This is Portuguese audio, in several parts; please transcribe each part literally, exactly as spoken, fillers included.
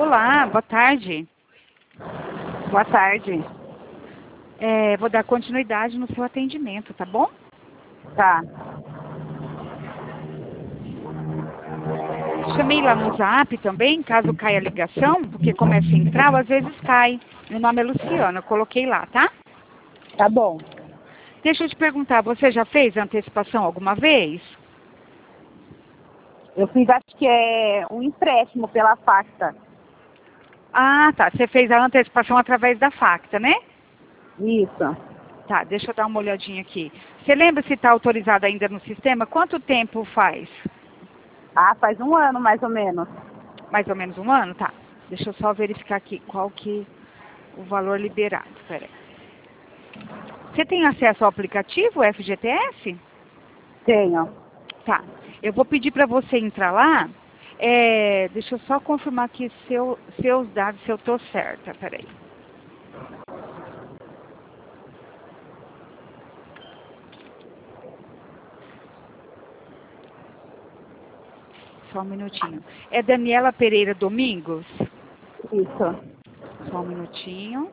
Olá, boa tarde. Boa tarde. É, vou dar continuidade no seu atendimento, tá bom? Tá. Chamei lá no Zap também, caso caia a ligação, porque como é central, às vezes cai. Meu nome é Luciana, eu coloquei lá, tá? Tá bom. Deixa eu te perguntar, você já fez antecipação alguma vez? Eu fiz, acho que é um empréstimo pela Facta. Ah, tá. Você fez a antecipação através da Facta, né? Isso. Tá, deixa eu dar uma olhadinha aqui. Você lembra se está autorizado ainda no sistema? Quanto tempo faz? Ah, faz um ano mais ou menos. Mais ou menos um ano? Tá. Deixa eu só verificar aqui qual que o valor liberado. Pera aí. Você tem acesso ao aplicativo F G T S? Tenho. Tá. Eu vou pedir para você entrar lá. É, deixa eu só confirmar aqui seu, seus dados, se eu tô certa. Peraí. Só um minutinho. É Daniela Pereira Domingos? Isso. Só um minutinho.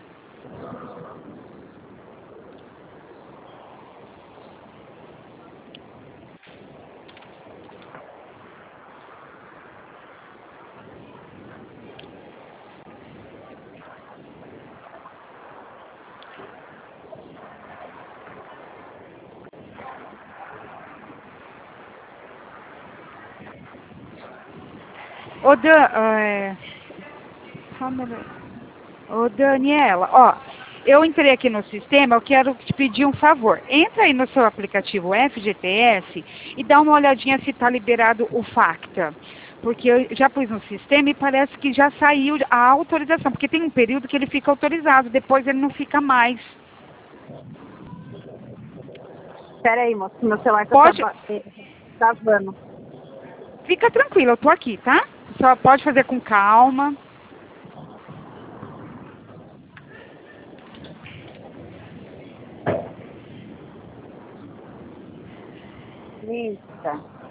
Ô, Dan, é... Ô, Daniela, ó, eu entrei aqui no sistema, eu quero te pedir um favor. Entra aí no seu aplicativo F G T S e dá uma olhadinha se está liberado o Facta. Porque eu já pus no sistema e parece que já saiu a autorização. Porque tem um período que ele fica autorizado, depois ele não fica mais. Espera aí, moço, meu celular tá Pode... trava- eh, travando. Fica tranquila, eu tô aqui, tá? Só pode fazer com calma. Lista.